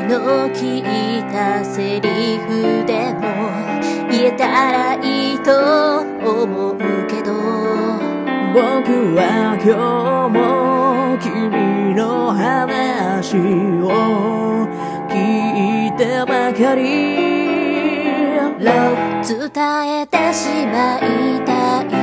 の聞いたセリフでも言えたらいいと思うけど、 僕は今日も君の話を聞いてばかり伝えてしまいたい。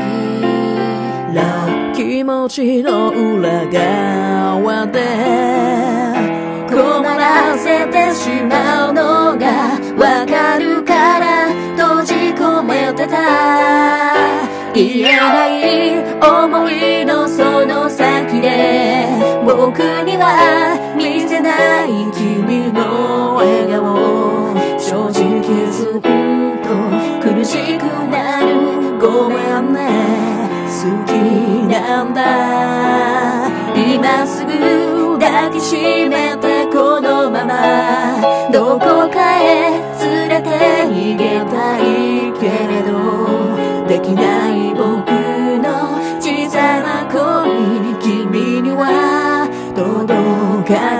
気持ちの裏側で困らせてしまうのがわかるから閉じ込めてた。言えない思いのその先で僕には見せない君の笑顔、正直ずっと苦しくなる。ごめんね、好きなんだ。今すぐ抱きしめてこのままどこかへ連れて逃げたいけれど、できない僕の小さな恋、君には届か